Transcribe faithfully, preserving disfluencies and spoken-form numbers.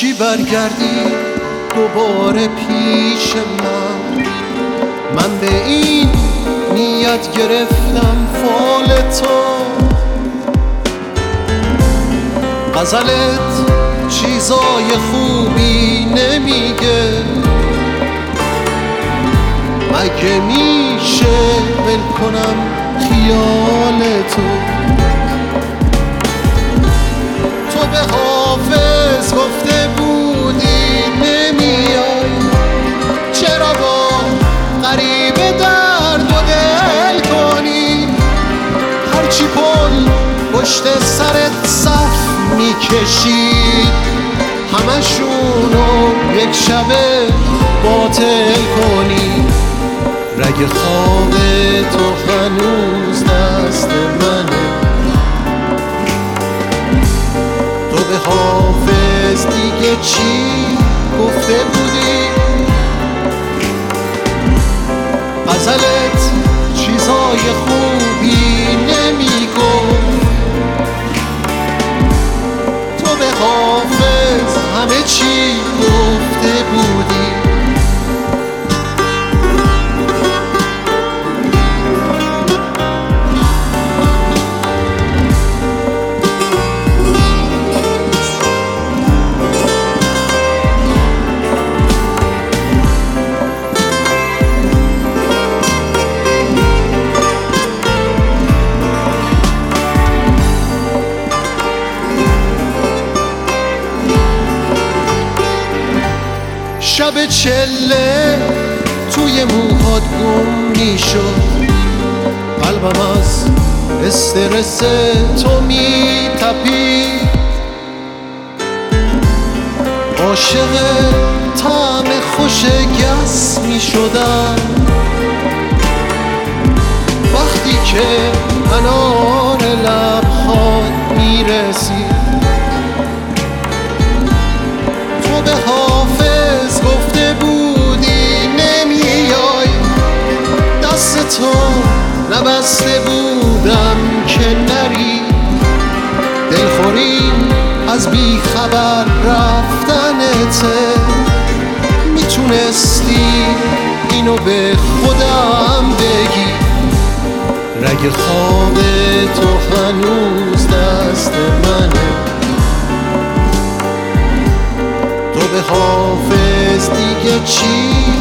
باشی برگردی دوباره پیش من. من به این نیت گرفتم فال تو، غزلت چیزای خوبی نمیگه، مگه میشه ول کنم خیال تو؟ تو به حافظ گفته بودی نمیای، چرا با غریبه درد و دل کنی؟ هرچی پل پشت سرت صف میکشید همشونو یک شبه باطل کنی. رگ خواب تو هنوز دست منه، تو به حافظ دیگه چی گفته بودی؟ غزلت چیزای خوبی نمیگفت، تو به حافظ همه چی گفته بودی. شب چله توی موهات گم میشد، قلبم از استرس تو میتپید، عاشق طعم خوش گس میشدم وقتی که انار لبخات میرسید. تو به حافظ گفته بودی نمیای، دست تو نبسته بودم که نری. دلخوریم از بی خبر رفتنته، میتونستی اینو به خودم بگی. رگ خواب تو هنوز دست منه، تو به حافظ دیگه چی